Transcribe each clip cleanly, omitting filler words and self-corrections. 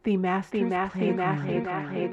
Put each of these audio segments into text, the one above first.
The Master's Playground.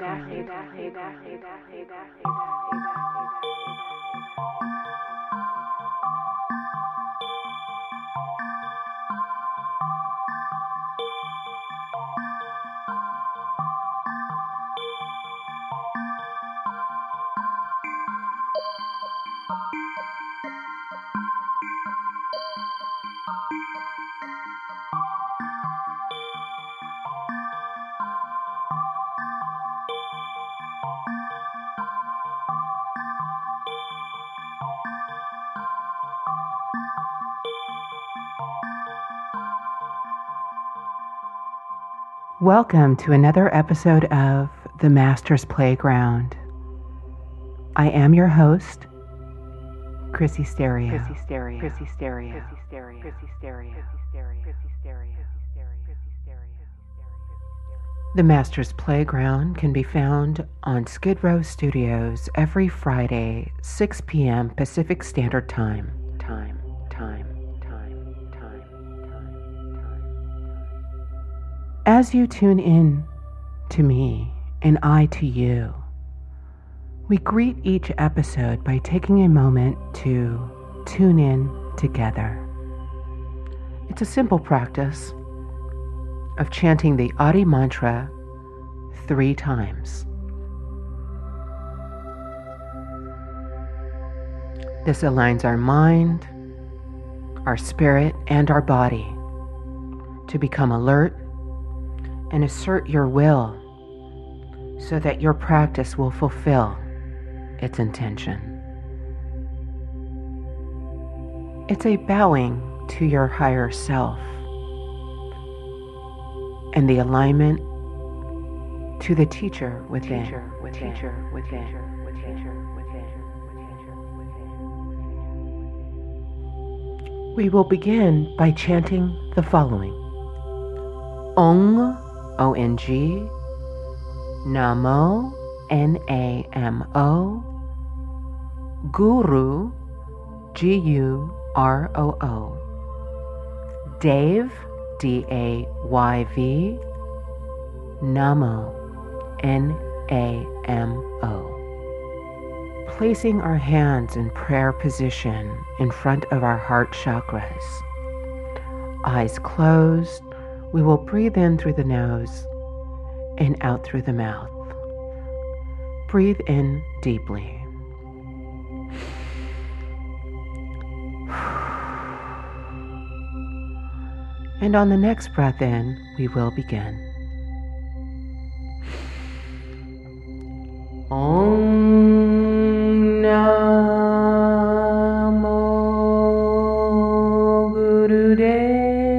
Welcome to another episode of The Master's Playground. I am your host, Chrissy Stereo. The Master's Playground can be found on Skid Row Studios every Friday, 6 p.m. Pacific Standard Time. As you tune in to me and I to you, we greet each episode by taking a moment to tune in together. It's a simple practice of chanting the Adi mantra 3 times. This aligns our mind, our spirit, and our body to become alert and assert your will so that your practice will fulfill its intention. It's a bowing to your higher self and the alignment to the teacher within. We will begin by chanting the following. Ong, O-N-G, Namo, N-A-M-O, Guru, G-U-R-O-O, Dave, D-A-Y-V, Namo, N-A-M-O. Placing our hands in prayer position in front of our heart chakras. Eyes closed. We will breathe in through the nose and out through the mouth. Breathe in deeply. And on the next breath in, we will begin. Om Namo Gurudev.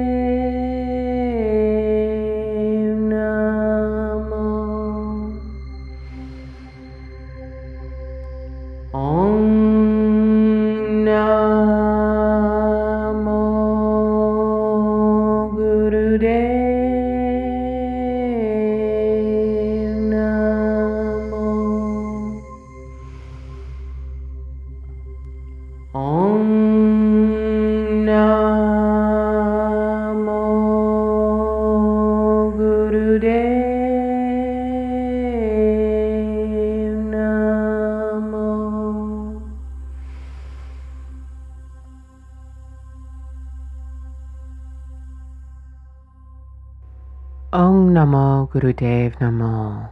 Om Namo Gurudev Namo.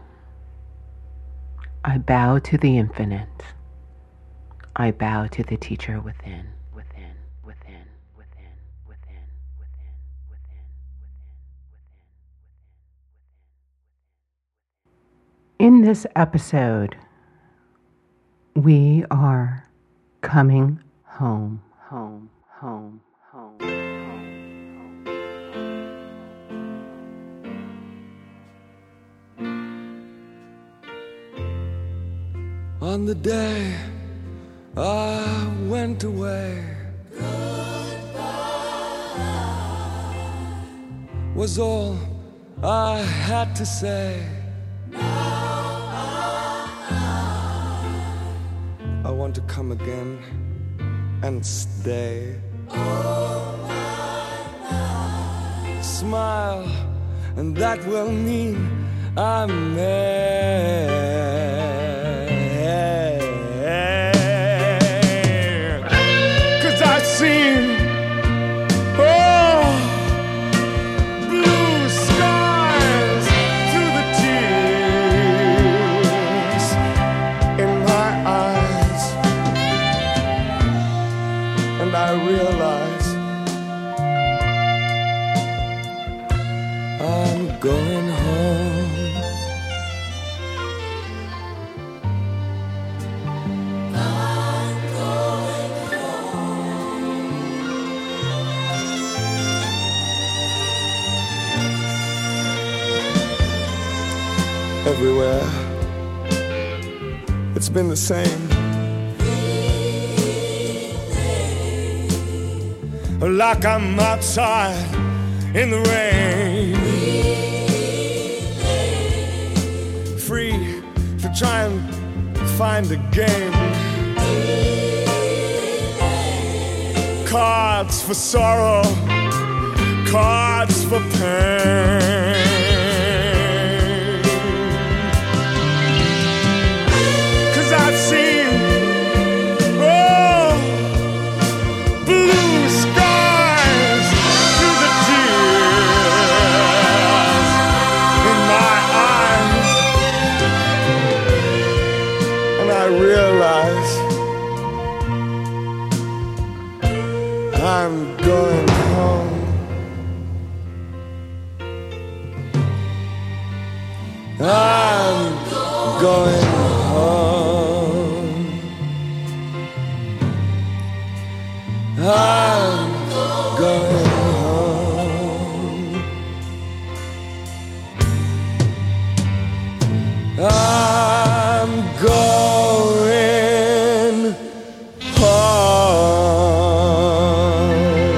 I bow to the infinite. I bow to the teacher within. In this episode, we are coming home. On the day I went away, was all I had to say. I want to come again and stay. Smile and that will mean I'm mad. 'Cause I've seen blue skies through the tears in my eyes, and I realize I'm going home. I'm going home. Everywhere it's been the same. Like I'm outside in the rain, free to try and find a game. Cards for sorrow, cards for pain. 'Cause I've seen blue skies through the tears in my eyes, and I realize I'm going home. I'm going home. I'm going home. I'm going home.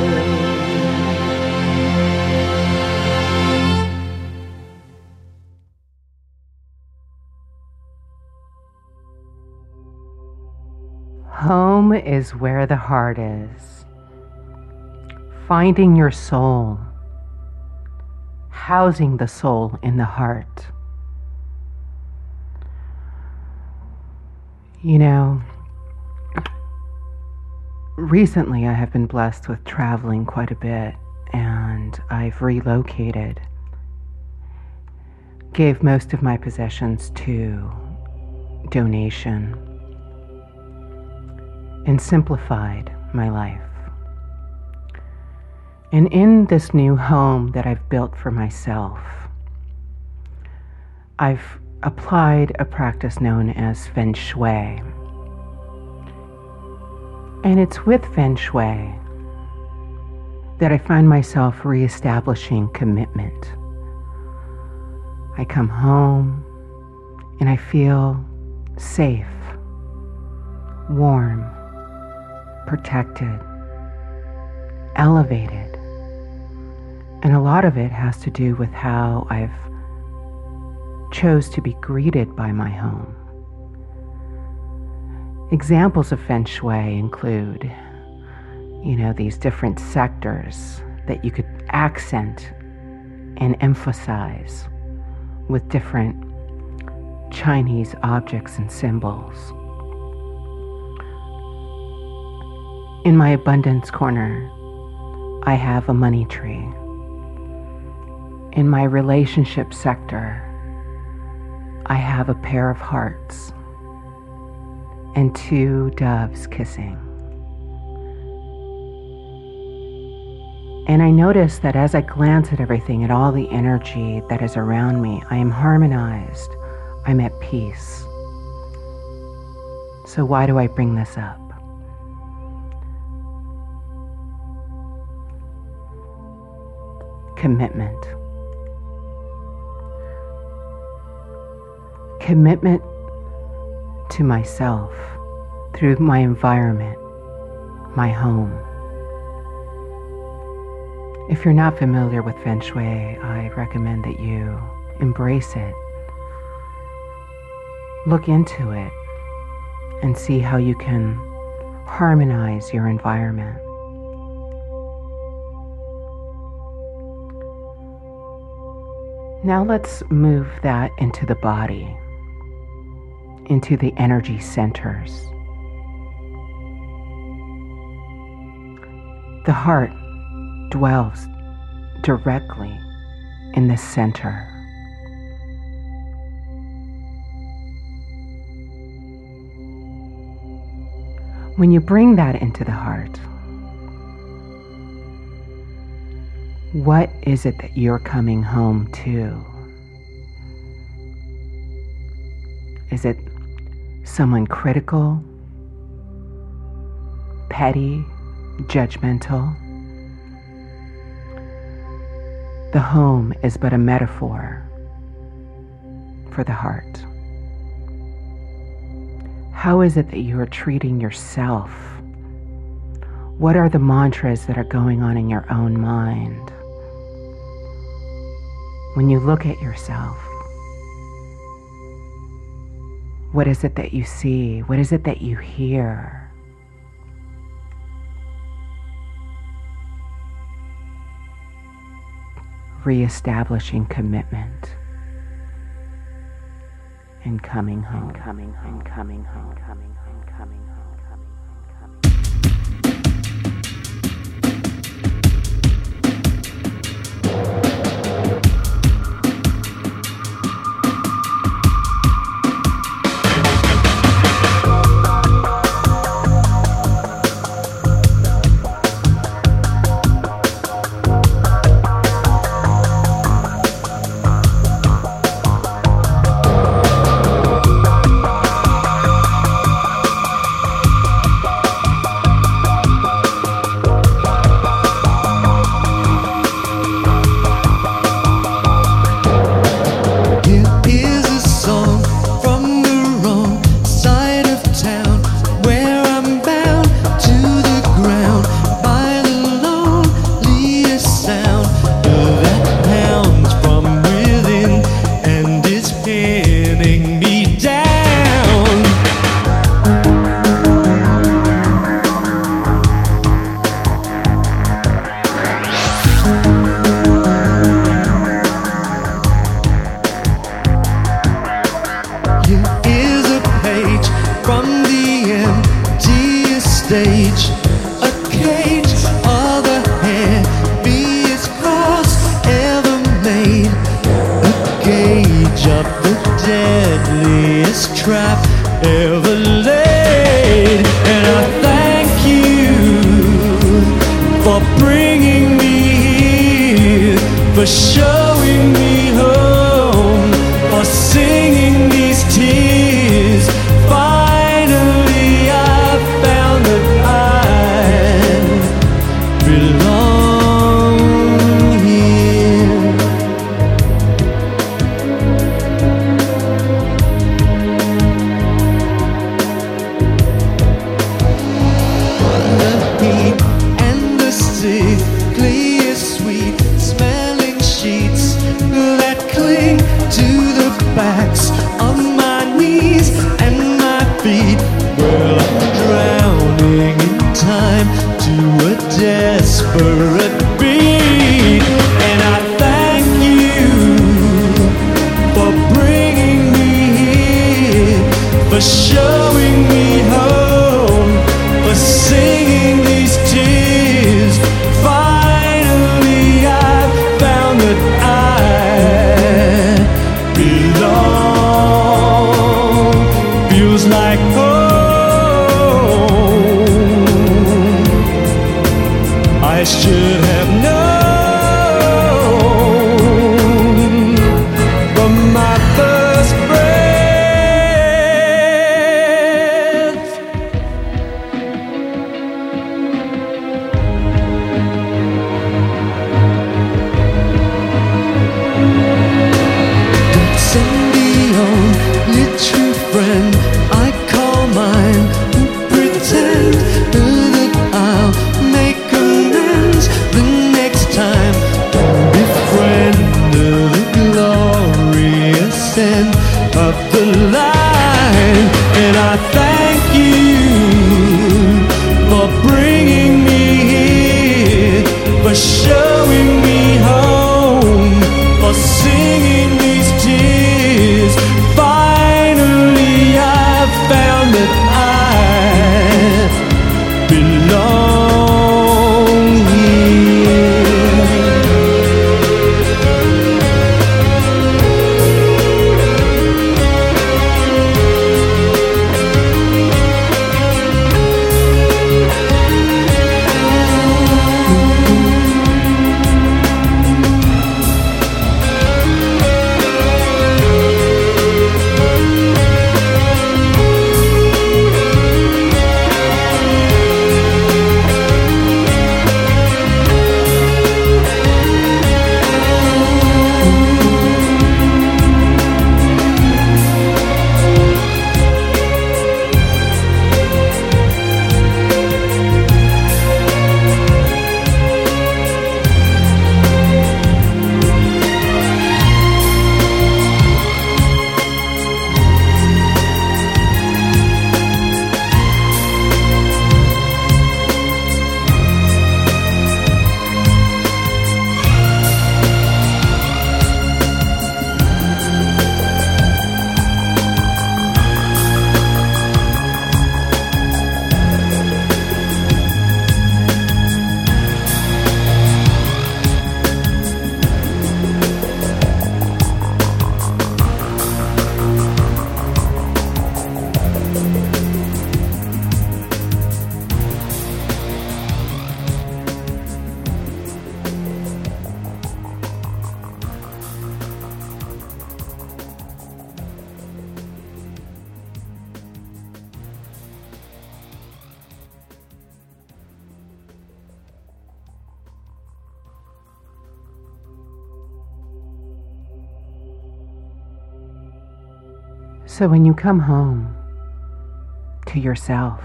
Home is where the heart is. Finding your soul. Housing the soul in the heart. You know, recently I have been blessed with traveling quite a bit, and I've relocated. Gave most of my possessions to donation and simplified my life. And in this new home that I've built for myself, I've applied a practice known as Feng Shui. And it's with Feng Shui that I find myself reestablishing commitment. I come home and I feel safe, warm, protected, elevated. And a lot of it has to do with how I've chose to be greeted by my home. Examples of Feng Shui include, these different sectors that you could accent and emphasize with different Chinese objects and symbols. In my abundance corner, I have a money tree. In my relationship sector, I have a pair of hearts and 2 doves kissing. And I notice that as I glance at everything, at all the energy that is around me, I am harmonized. I'm at peace. So why do I bring this up? Commitment. Commitment to myself through my environment, my home. If you're not familiar with Feng Shui, I recommend that you embrace it. Look into it and see how you can harmonize your environment. Now let's move that into the body, into the energy centers. The heart dwells directly in the center. When you bring that into the heart, what is it that you're coming home to? Is it someone critical, petty, judgmental? The home is but a metaphor for the heart. How is it that you are treating yourself? What are the mantras that are going on in your own mind? When you look at yourself, what is it that you see? What is it that you hear? Reestablishing commitment and coming home, coming home, coming home, coming home, coming home, coming home, coming stage, a cage, all the happiest cross ever made, a gauge of the deadliest trap ever laid. And I thank you for bringing me here, for showing me home, for singing these tears. Finally I found that I belong here. The heat and the sickly sweet smelling sheets that cling to the backs of my knees and my feet. Well, I'm drowning in time to a desperate beat. And I thank you for bringing me here, for showing me home, for singing these tears. Finally I found that I belong. Feels like home. I should have known from my first breath. Send the only true friend I call mine, who pretend that I'll make amends the next time. Befriend the glorious end of the line. And I thank you for bringing me here, for showing me home, for singing So when you come home to yourself,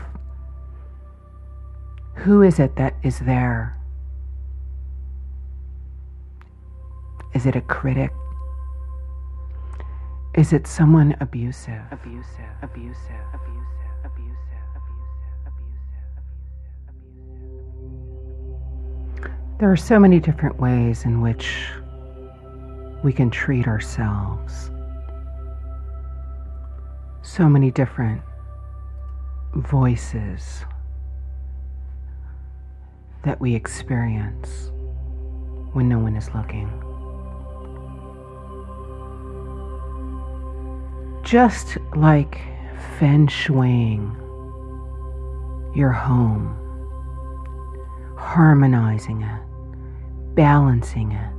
who is it that is there? Is it a critic? Is it someone abusive? There are so many different ways in which we can treat ourselves. So many different voices that we experience when no one is looking. Just like feng shuiing your home, harmonizing it, balancing it,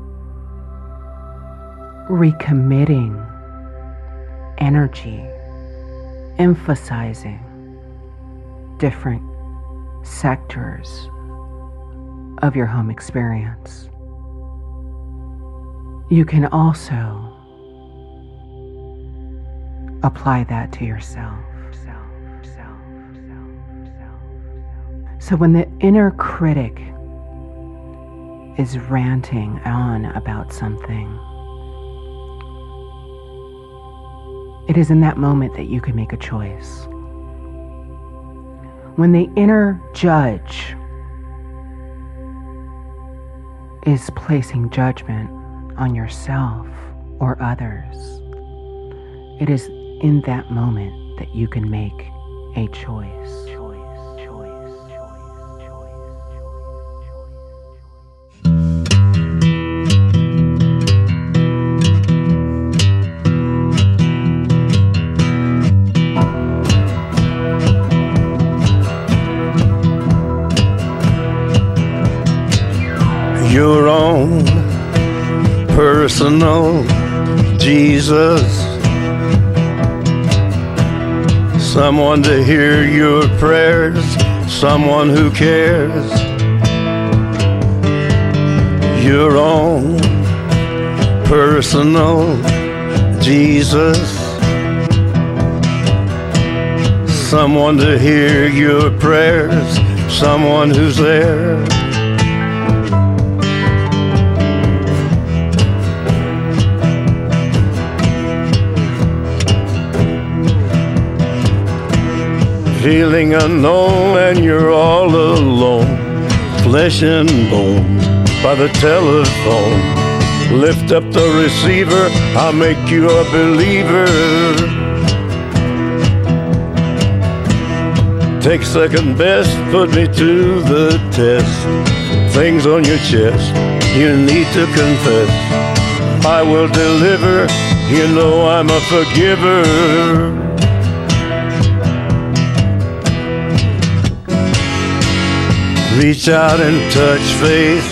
recommitting energy, emphasizing different sectors of your home experience. You can also apply that to yourself. So when the inner critic is ranting on about something, it is in that moment that you can make a choice. When the inner judge is placing judgment on yourself or others, it is in that moment that you can make a choice. Your own personal Jesus, someone to hear your prayers, someone who cares. Your own personal Jesus, someone to hear your prayers, someone who's there. Feeling unknown and you're all alone, flesh and bone by the telephone. Lift up the receiver, I'll make you a believer. Take second best, put me to the test. Things on your chest, you need to confess. I will deliver, you know I'm a forgiver. Reach out and touch faith.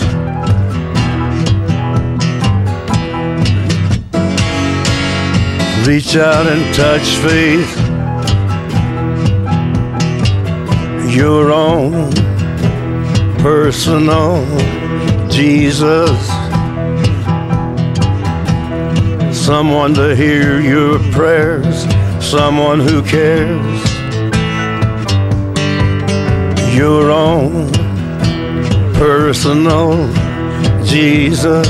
Reach out and touch faith. Your own personal Jesus, someone to hear your prayers, someone who cares. Your own personal Jesus,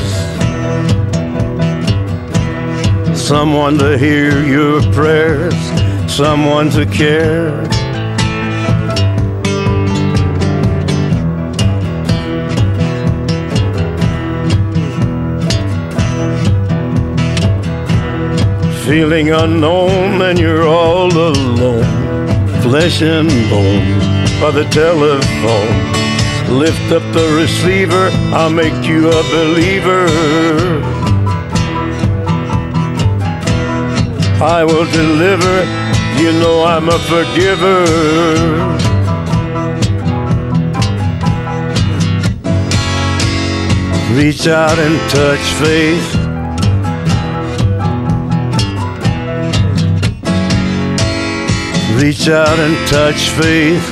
someone to hear your prayers, someone to care. Feeling unknown and you're all alone, flesh and bone by the telephone. Lift up the receiver, I'll make you a believer. I will deliver, you know I'm a forgiver. Reach out and touch faith. Reach out and touch faith.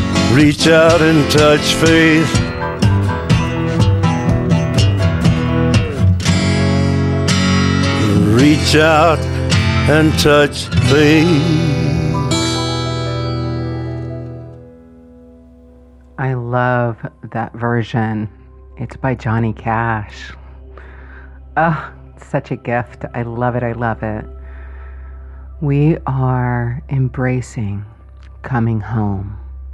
Reach out and touch faith. reach out and touch base. I love that version. It's by Johnny Cash. Oh, such a gift. I love it. I love it. We are embracing coming home.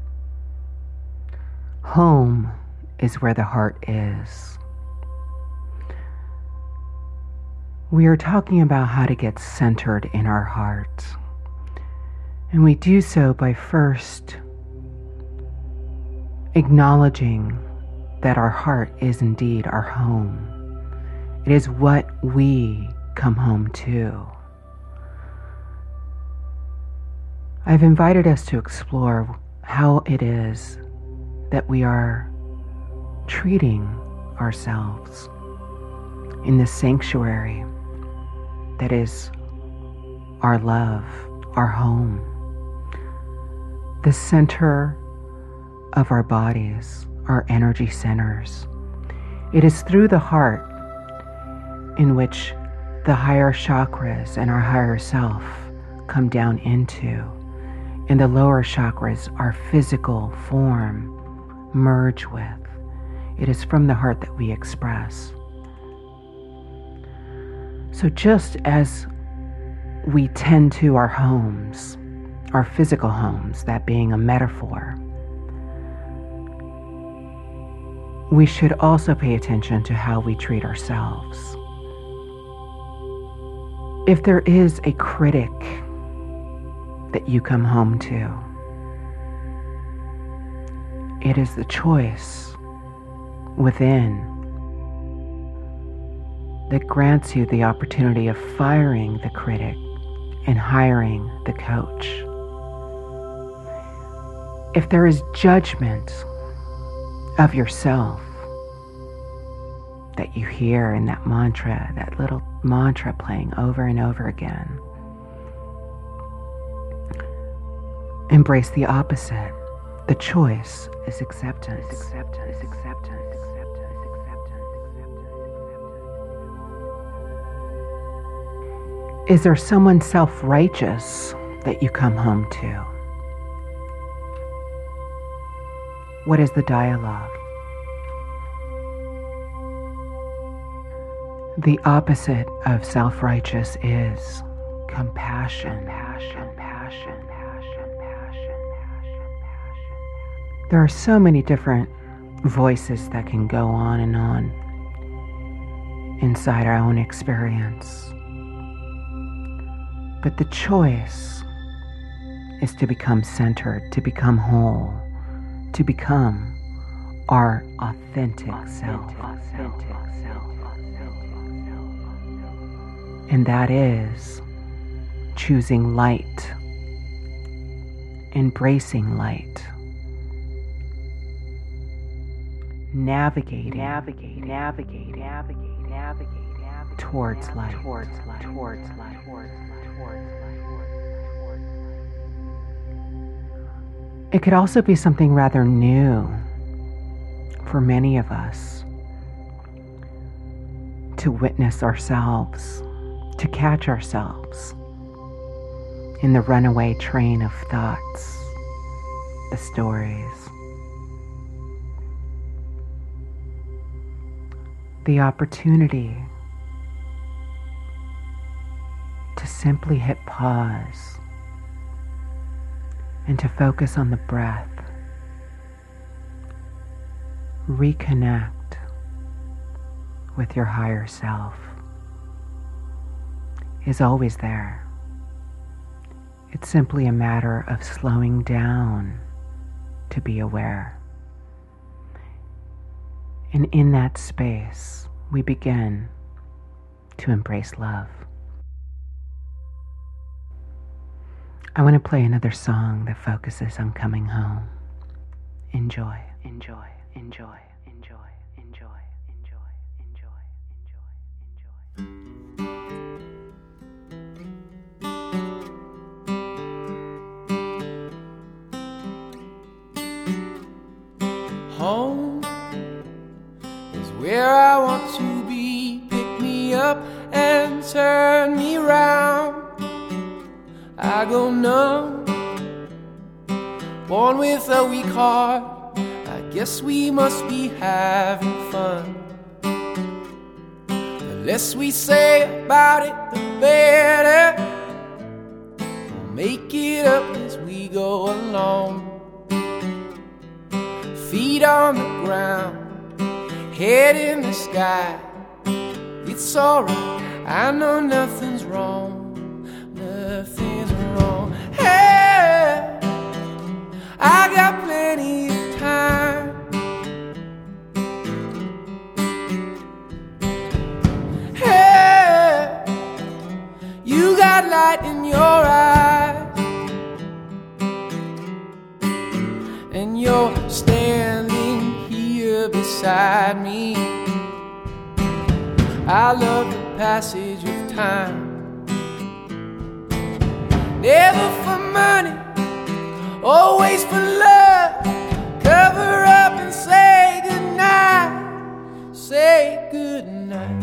Home is where the heart is. We are talking about how to get centered in our heart. And we do so by first acknowledging that our heart is indeed our home. It is what we come home to. I've invited us to explore how it is that we are treating ourselves in this sanctuary that is our love, our home, the center of our bodies, our energy centers. It is through the heart in which the higher chakras and our higher self come down into, and the lower chakras, our physical form, merge with. It is from the heart that we express. So just as we tend to our homes, our physical homes, that being a metaphor, we should also pay attention to how we treat ourselves. If there is a critic that you come home to, it is the choice within that grants you the opportunity of firing the critic and hiring the coach. If there is judgment of yourself that you hear in that mantra, that little mantra playing over and over again, embrace the opposite. The choice is acceptance. Acceptance, acceptance, acceptance, acceptance. Is there someone self-righteous that you come home to? What is the dialogue? The opposite of self-righteous is compassion. There are so many different voices that can go on and on inside our own experience. But the choice is to become centered, to become whole, to become our authentic self. And that is choosing light, embracing light, navigating towards light. It could also be something rather new for many of us to witness ourselves, to catch ourselves in the runaway train of thoughts, the stories. The opportunity to simply hit pause and to focus on the breath. Reconnect with your higher self is always there. It's simply a matter of slowing down to be aware. And in that space, we begin to embrace love. I want to play another song that focuses on coming home. Enjoy, enjoy, enjoy, enjoy, enjoy, enjoy, enjoy, enjoy. Home is where I want to be. Pick me up and turn me round. I go numb, born with a weak heart. I guess we must be having fun. The less we say about it, the better. We'll make it up as we go along. Feet on the ground, head in the sky. It's alright, I know nothing's wrong. Nothing's wrong. Hey, I got plenty of time. Hey, you got light in your eyes, and you're standing here beside me. I love the passage of time. Never for money, always for love. Cover up and say goodnight. Say goodnight.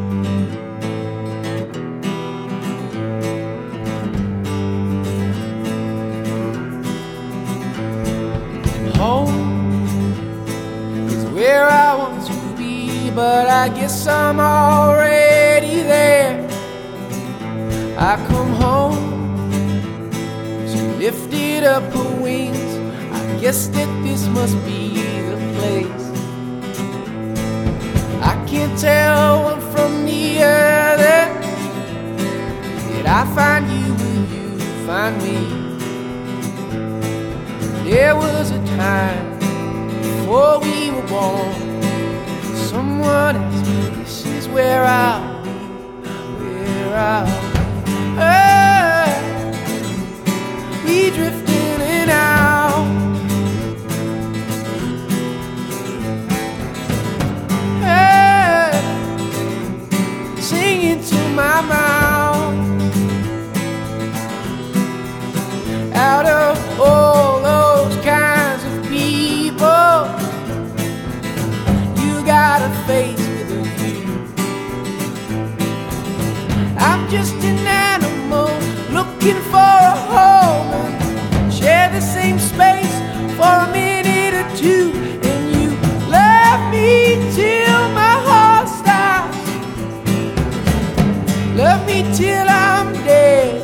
Home is where I want to be, but I guess I'm already there. I come home, she lifted up her wings. I guess that this must be the place. I can't tell one from the other. Did I find you? Will you find me? There was a time before we were born. Someone asked me, this is where I'll be, where I'll be. We drift in and out. Hey, singing to my mouth. Out of all those kinds of people, you got a face with a view. I'm just an animal looking for a home, and share the same space for a minute or two. And you love me till my heart stops. Love me till I'm dead.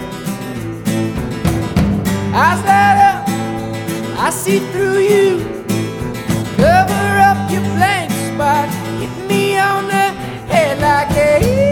Eyes light up, I see through you. Cover up your blank spot, hit me on the head like a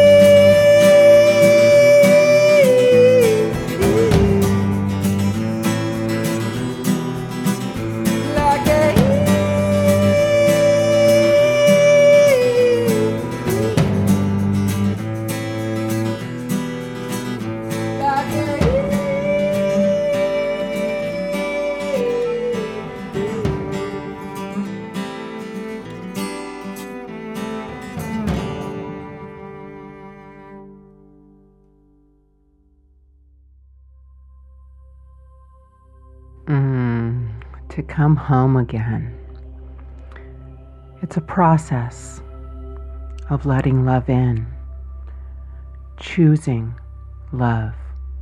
To come home again. It's a process of letting love in, choosing love.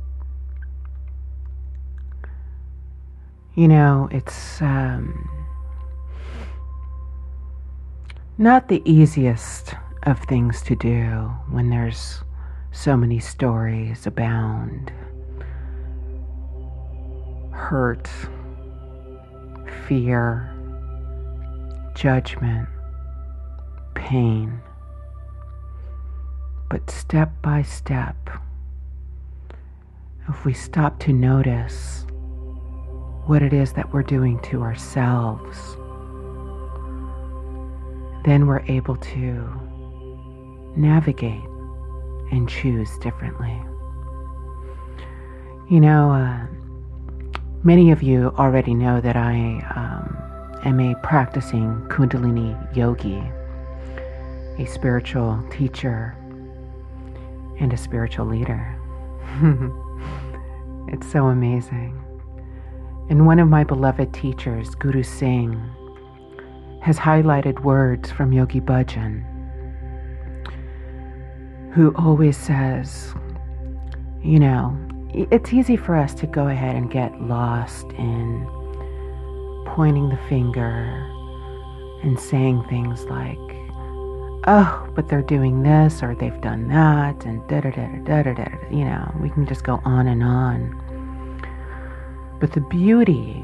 You know, it's not the easiest of things to do when there's so many stories abound. Hurt, fear, judgment, pain. But step by step, if we stop to notice what it is that we're doing to ourselves, then we're able to navigate and choose differently. You know, many of you already know that I am a practicing Kundalini yogi, a spiritual teacher, and a spiritual leader. It's so amazing. And one of my beloved teachers, Guru Singh, has highlighted words from Yogi Bhajan. who always says, it's easy for us to go ahead and get lost in pointing the finger and saying things like, oh, but they're doing this or they've done that and da-da-da-da-da-da-da. We can just go on and on. But the beauty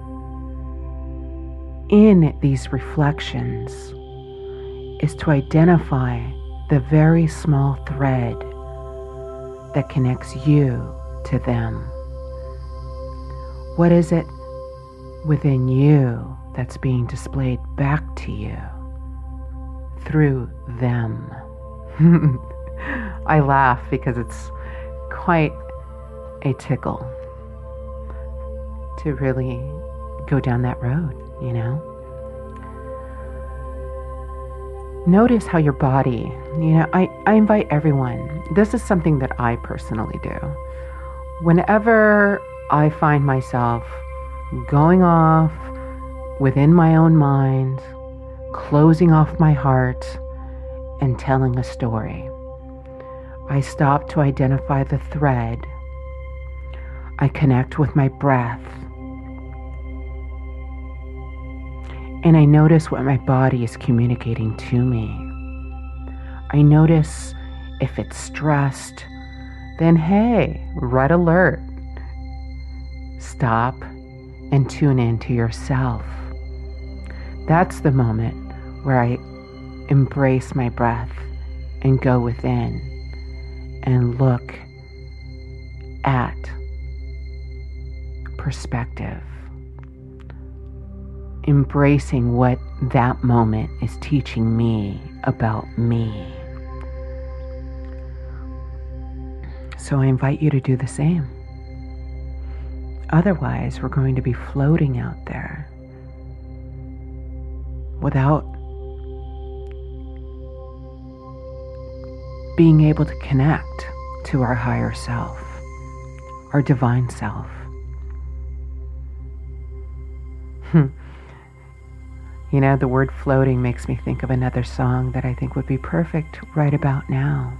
in these reflections is to identify the very small thread that connects you to them. What is it within you that's being displayed back to you through them? I laugh because it's quite a tickle to really go down that road, Notice how your body, I invite everyone, this is something that I personally do. Whenever I find myself going off within my own mind, closing off my heart, and telling a story, I stop to identify the thread. I connect with my breath. And I notice what my body is communicating to me. I notice if it's stressed, then hey, red alert. Stop and tune in to yourself. That's the moment where I embrace my breath and go within and look at perspective. Embracing what that moment is teaching me about me. So I invite you to do the same. Otherwise, we're going to be floating out there without being able to connect to our higher self, our divine self. The word floating makes me think of another song that I think would be perfect right about now.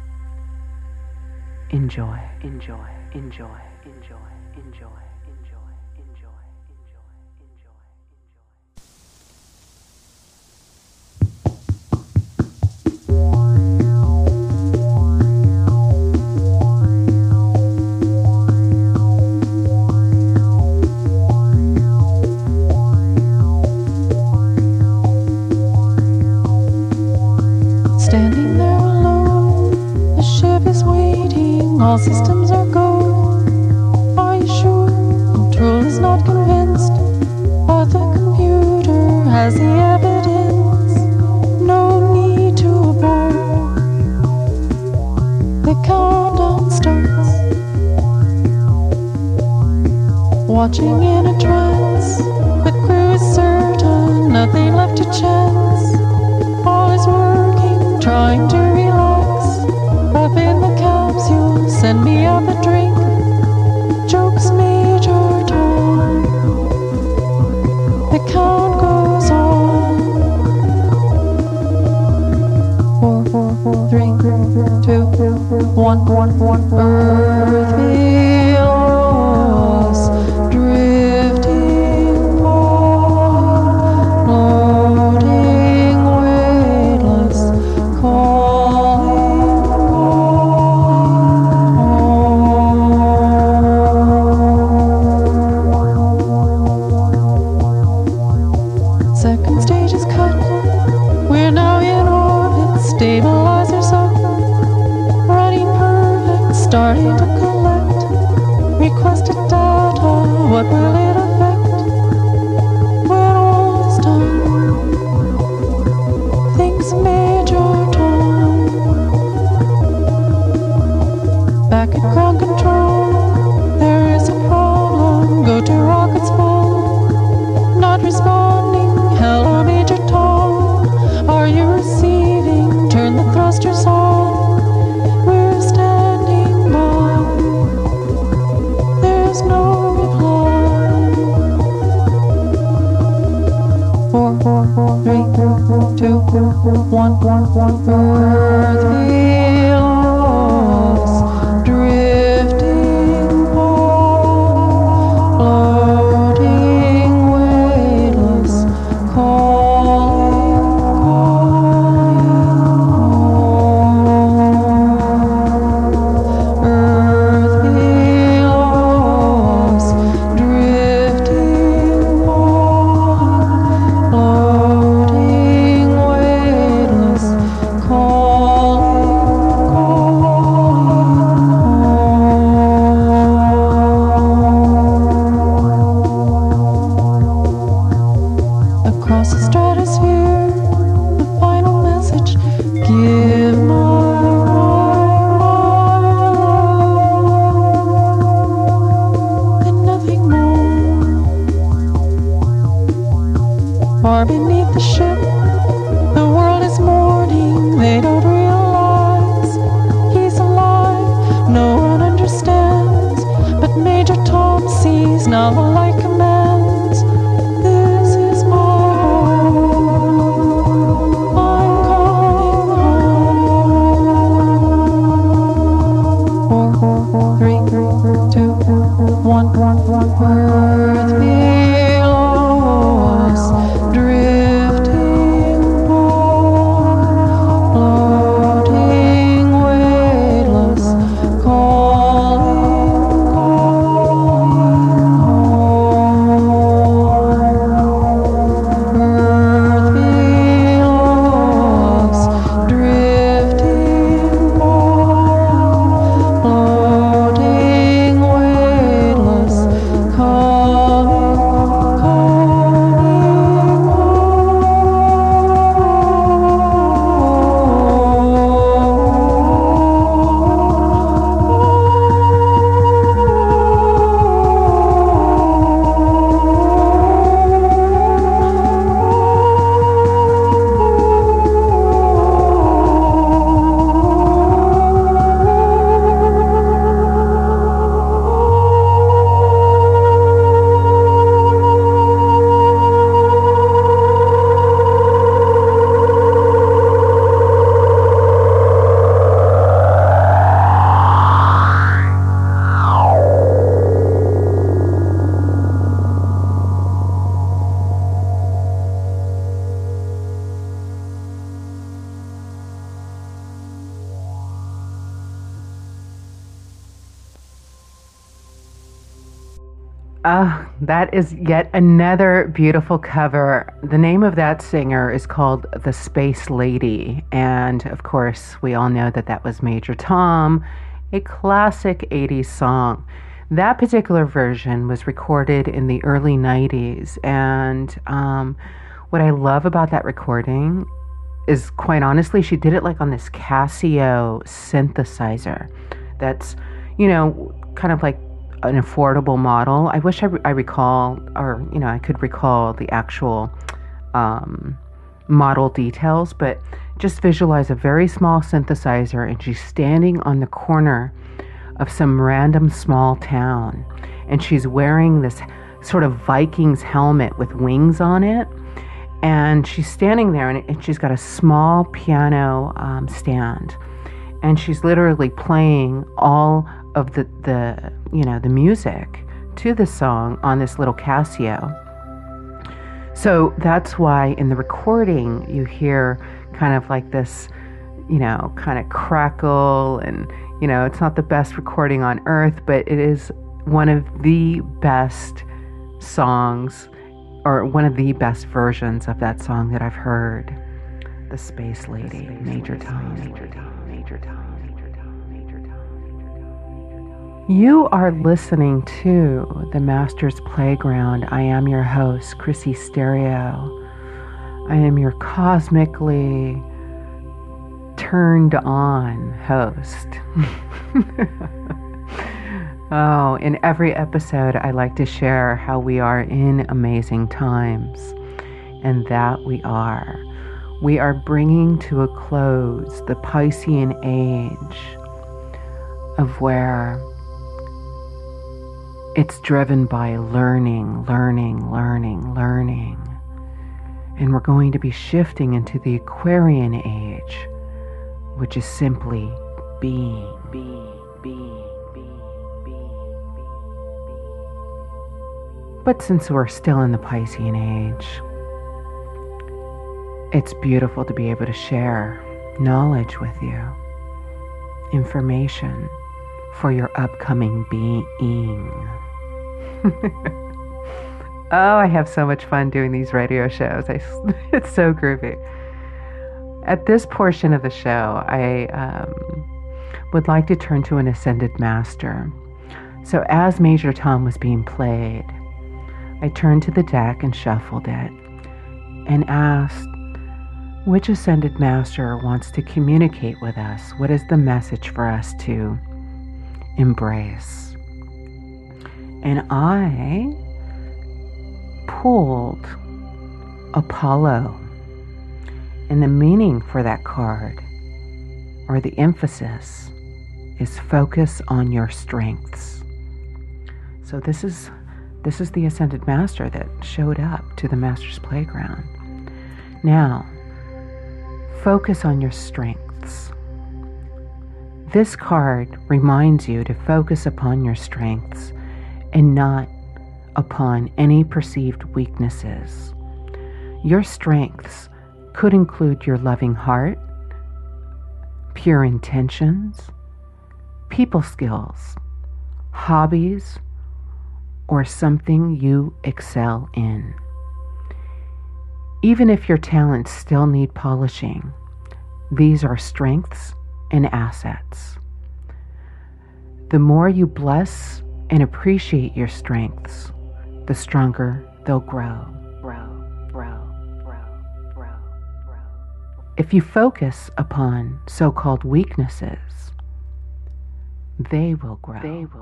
Enjoy, enjoy, enjoy, enjoy, enjoy, enjoy, enjoy, enjoy, Standing there alone, the ship is waiting, all systems are go. Are you sure? Control is not convinced, but the computer has the evidence. No need to abort. The countdown starts. Watching in a trance, the crew is certain, nothing left to chance. All is working, trying to relax. Up in the capsule, send me up a drink. Jokes Major Tom. The count goes on. 4, 3, 2, 1. Earth below us, drifting by, floating weightless, calling home. Second stage is cut. We're now in orbit, stabilizers up, running perfect, starting to collect requested data. What will it affect when all is done? Thinks Major Tom. Back at ground control, there is a problem. Go to rocket spawn. Not responding. Hello, Major Tom. Are you receiving? Turn the thrusters on. We're standing by. There's no reply. 2, 1. Earthly lost, drifting pond, floating weightless, calling home. Earthly lost, drifting pond, floating weightless, across the stratosphere, the final message, give my love and nothing more. Far beneath the ship, the world is mourning. They don't realize he's alive. No one understands, but Major Tom sees. Now the light commands. This is my home. I'm coming home. 4, 3, 2, 1. Earth lost, drifting pond, floating weightless, calling home. Earth lost, drifting pond, floating weightless, Oh, that is yet another beautiful cover. The name of that singer is called The Space Lady. And of course, we all know that that was Major Tom, a classic 80s song. That particular version was recorded in the early 90s. And what I love about that recording is, quite honestly, she did it like on this Casio synthesizer. That's, kind of like an affordable model. I wish I recall, or I could recall the actual model details, but just visualize a very small synthesizer, and she's standing on the corner of some random small town, and she's wearing this sort of Vikings helmet with wings on it, and she's standing there, and she's got a small piano stand, and she's literally playing all of the music to the song on this little Casio. So that's why in the recording you hear kind of like this, kind of crackle, and it's not the best recording on earth, but it is one of the best songs, or one of the best versions of that song that I've heard. The Space Lady, Major Tom. You are listening to The Master's Playground. I am your host, Chrissy Stereo. I am your cosmically turned on host. Oh, in every episode, I like to share how we are in amazing times. And that we are. We are bringing to a close the Piscean age of where it's driven by learning. And we're going to be shifting into the Aquarian age, which is simply being. But since we're still in the Piscean age, it's beautiful to be able to share knowledge with you, information for your upcoming being. Oh, I have so much fun doing these radio shows. It's so groovy. At this portion of the show, I would like to turn to an Ascended Master. So as Major Tom was being played, I turned to the deck and shuffled it and asked which Ascended Master wants to communicate with us. What is the message for us to embrace? And I pulled Apollo. And the meaning for that card, or the emphasis, is focus on your strengths. So this is the Ascended Master that showed up to the Master's Playground. Now, focus on your strengths. This card reminds you to focus upon your strengths and not upon any perceived weaknesses. Your strengths could include your loving heart, pure intentions, people skills, hobbies, or something you excel in. Even if your talents still need polishing, these are strengths and assets. The more you bless and appreciate your strengths, the stronger they'll grow. If you focus upon so-called weaknesses, they will grow.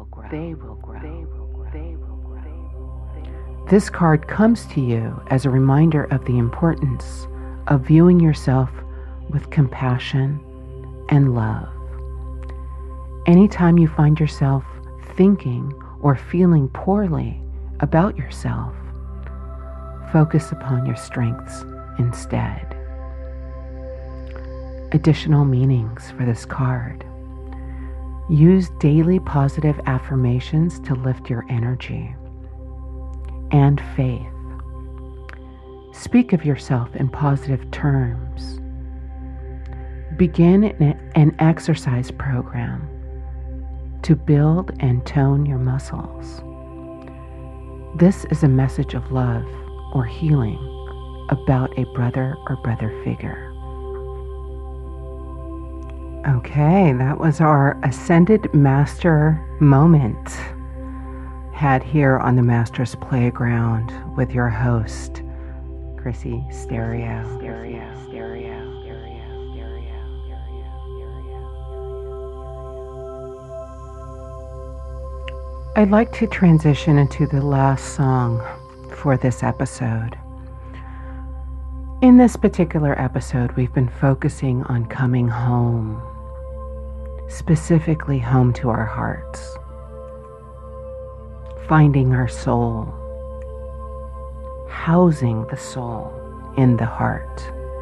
This card comes to you as a reminder of the importance of viewing yourself with compassion and love. Anytime you find yourself thinking or feeling poorly about yourself, focus upon your strengths instead. Additional meanings for this card. Use daily positive affirmations to lift your energy and faith. Speak of yourself in positive terms. Begin an exercise program to build and tone your muscles. This is a message of love or healing about a brother or brother figure. Okay, that was our Ascended Master moment had here on the Master's Playground with your host, Chrissy Stereo. I'd like to transition into the last song for this episode. In this particular episode, we've been focusing on coming home, specifically home to our hearts, finding our soul, housing the soul in the heart.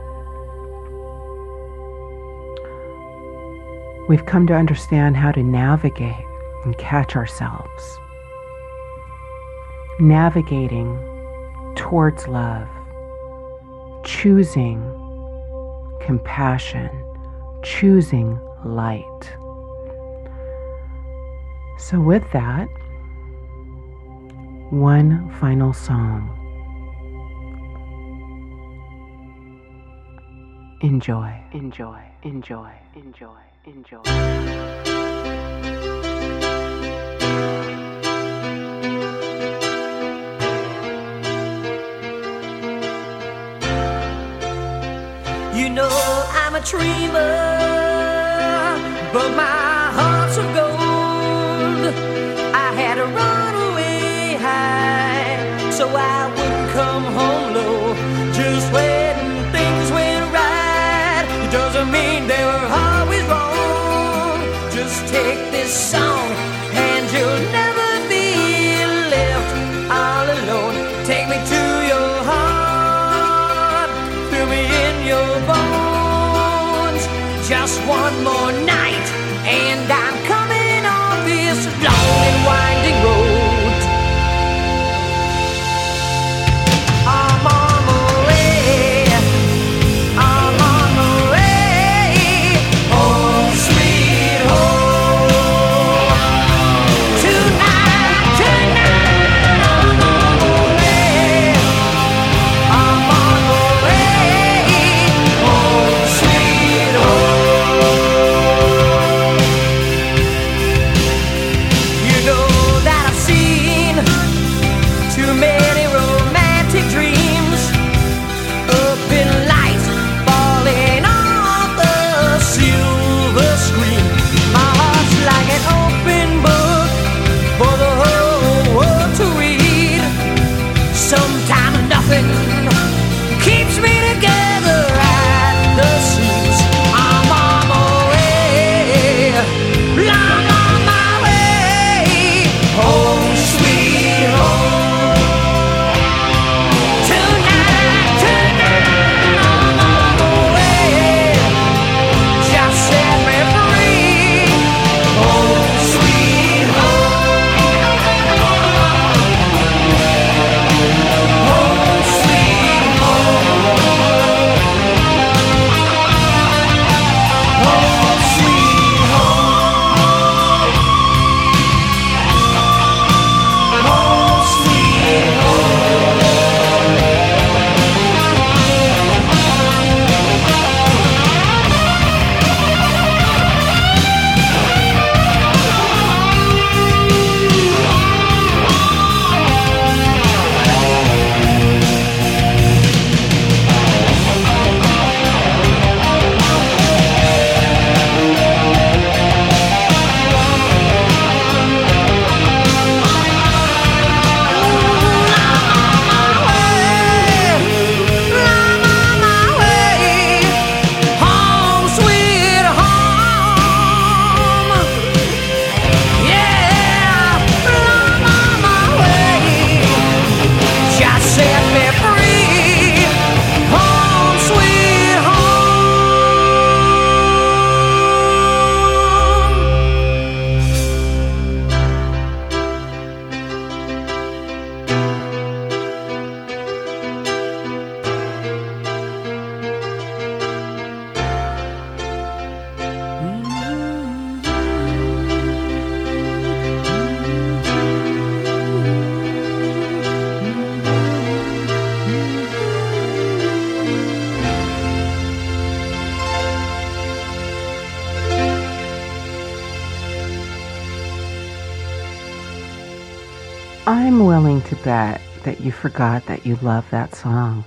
We've come to understand how to navigate and catch ourselves, navigating towards love, choosing compassion, choosing light. So with that, one final song. Enjoy. You know I'm a dreamer, but my heart's of gold. I had to run away high, so I wouldn't come home low. Just when things went right, it doesn't mean they were always wrong. Just take this song, and you'll never be left all alone. Take me to your heart, just one more night, and I'm coming on this long and winding road. I'm on my way, I'm on my way, home sweet home. Tonight, I'm on my way, I'm on my way, home sweet home. You know that I've seen too many romantic dreams up in lights falling off the silver screen. My heart's like an open book for the whole world to read. Sometimes nothing keeps me together at the seams. I'm on my way, I'm on my way, home sweet home. Tonight, I'm on my way, just set me free, home sweet home. Home sweet home. Home sweet home. Home sweet home. I'm willing to bet that you forgot that you love that song.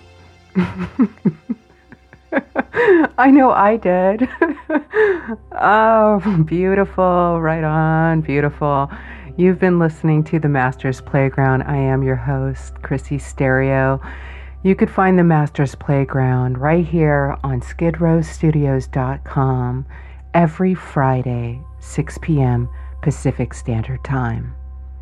I know I did. Oh, beautiful. Right on. Beautiful. You've been listening to The Master's Playground. I am your host, Chrissy Stereo. You could find The Master's Playground right here on skidrowstudios.com every Friday, 6 p.m. Pacific Standard Time.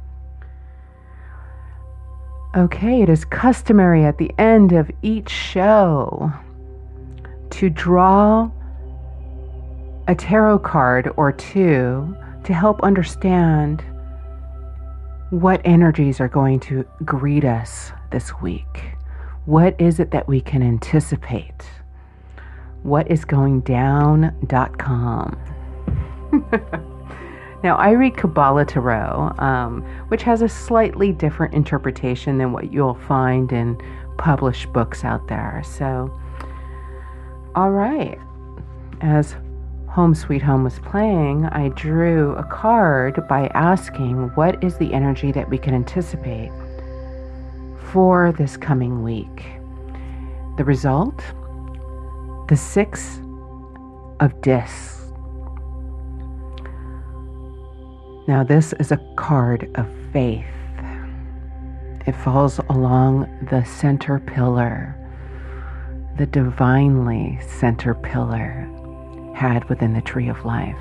Okay, it is customary at the end of each show to draw a tarot card or two to help understand what energies are going to greet us this week. What is it that we can anticipate? Whatisgoingdown.com. Now, I read Kabbalah Tarot, which has a slightly different interpretation than what you'll find in published books out there. So, all right. As Home Sweet Home was playing, I drew a card by asking what is the energy that we can anticipate for this coming week. The result? The Six of Discs. Now, this is a card of faith. It falls along the center pillar, the divinely center pillar had within the Tree of Life.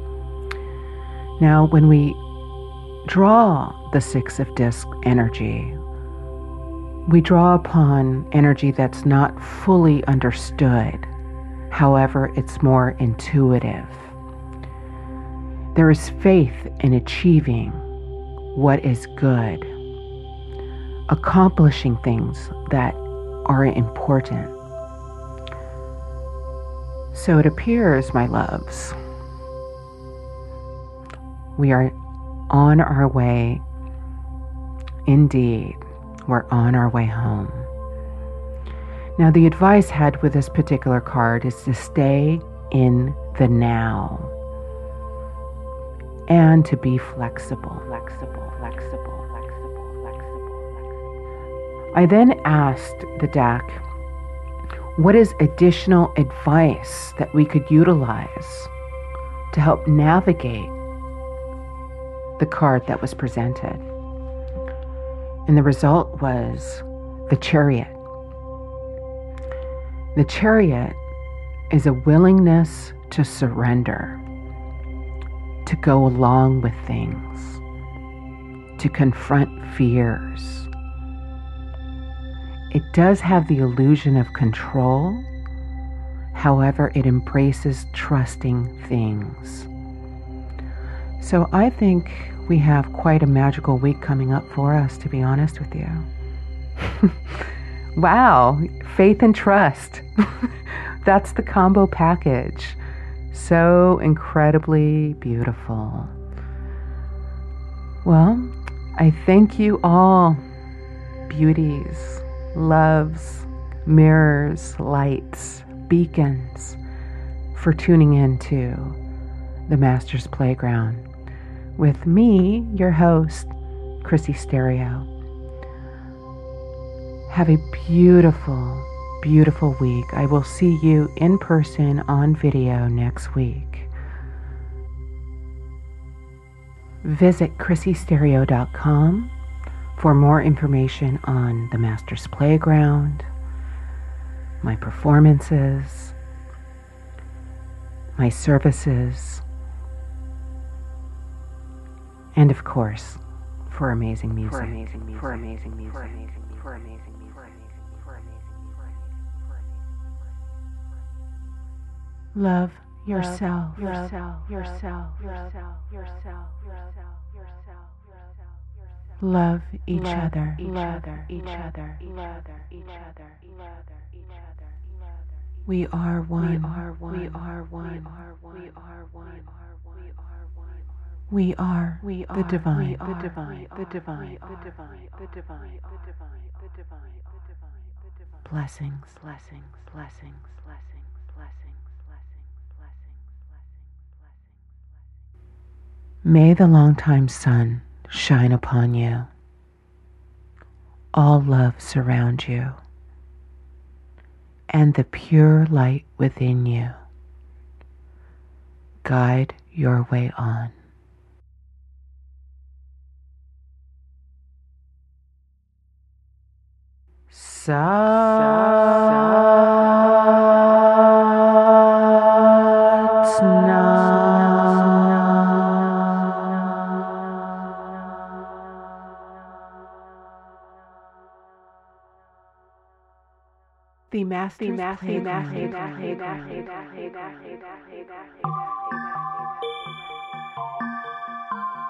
Now, when we draw the Six of Discs energy, we draw upon energy that's not fully understood However, it's more intuitive. There is faith in achieving what is good, accomplishing things that are important. So it appears, my loves, we are on our way. Indeed, we're on our way home. Now, the advice had with this particular card is to stay in the now and to be flexible. I then asked the deck, what is additional advice that we could utilize to help navigate the card that was presented? And the result was the Chariot. The Chariot is a willingness to surrender, to go along with things, to confront fears. It does have the illusion of control, however, it embraces trusting things. So I think we have quite a magical week coming up for us, to be honest with you. Wow, faith and trust. That's the combo package. So incredibly beautiful. Well, I thank you all, beauties, loves, mirrors, lights, beacons, for tuning in to the Master's Playground with me, your host, Chrissy Stereo. Have a beautiful, beautiful week. I will see you in person on video next week. Visit ChrissyStereo.com for more information on the Master's Playground, my performances, my services, and of course, for amazing music. Love yourself. Love each other. We are one. We are the divine. Blessings. May the longtime sun shine upon you. All love surround you, and the pure light within you guide your way on. The Master's Playground.